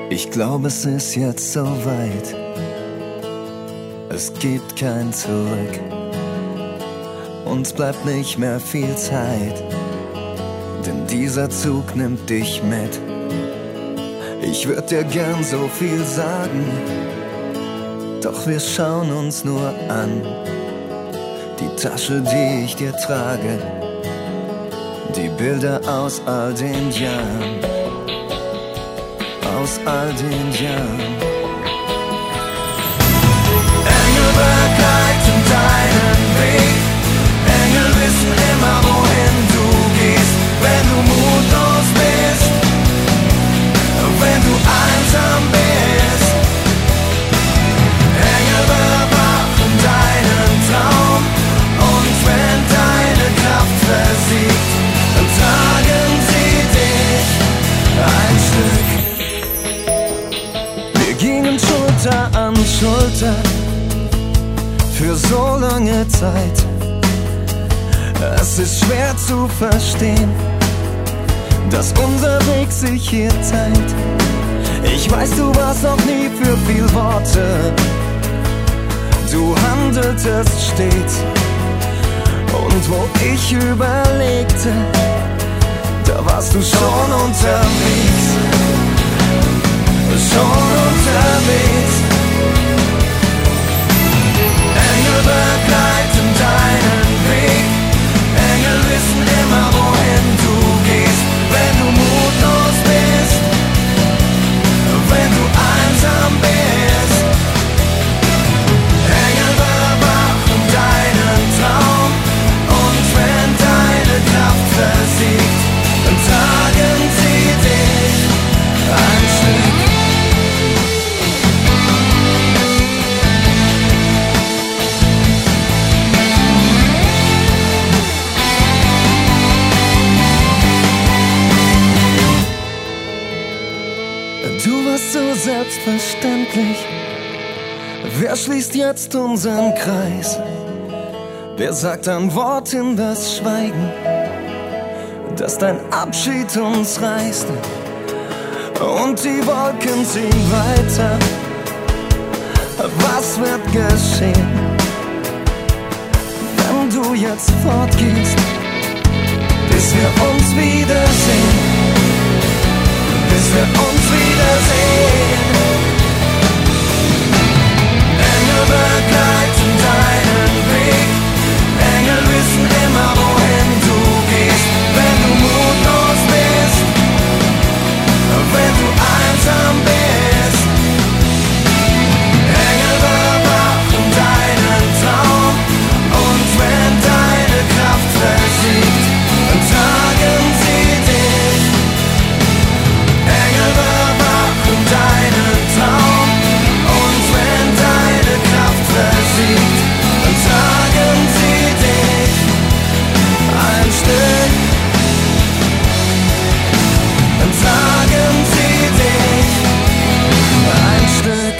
Ich glaube, es ist jetzt so weit. Es gibt kein Zurück. Uns bleibt nicht mehr viel Zeit, denn dieser Zug nimmt dich mit. Ich würd dir gern so viel sagen, doch wir schauen uns nur an. Die Tasche, die ich dir trage, die Bilder aus all den Jahren, aus all den Jahren. Engel begleiten deinen Weg, Engel wissen immer, wohin du gehst. Wenn du mutlos bist, wenn du einsam bist, Engel bewachen deinen Traum. Und wenn deine Kraft versiegt, dann tragen sie dich ein Stück. Wir gingen Schulter an Schulter für so lange Zeit. Es ist schwer zu verstehen, dass unser Weg sich hier teilt. Ich weiß, du warst noch nie für viel Worte, du handeltest stets. Und wo ich überlegte, da warst du schon unterwegs, schon unterwegs. Engel begleiten deinen Weg, Engel wissen immer, wohin du gehst. Wenn du mutlos bist, wenn du einsam bist, Engel bewachen deinen Traum. Und wenn deine Kraft versiegt, dann tragen sie dich ein Stück. Du warst so selbstverständlich. Wer schließt jetzt unseren Kreis? Wer sagt ein Wort in das Schweigen, dass dein Abschied uns reißt? Und die Wolken ziehen weiter. Was wird geschehen, wenn du jetzt fortgehst, bis wir uns wiedersehen? Bis wir uns wiedersehen. Engel begleiten deinen Weg, Engel wissen immer, wohin du gehst. Wenn du mutlos bist, wenn du einsam bist, Engel bewachen deinen Traum. Und wenn deine Kraft versiegt, dann tragen sie dich. Engel bewachen deinen Traum. Und wenn deine Kraft versiegt, dann tragen sie dich ein Stück. Dann tragen sie dich ein Stück.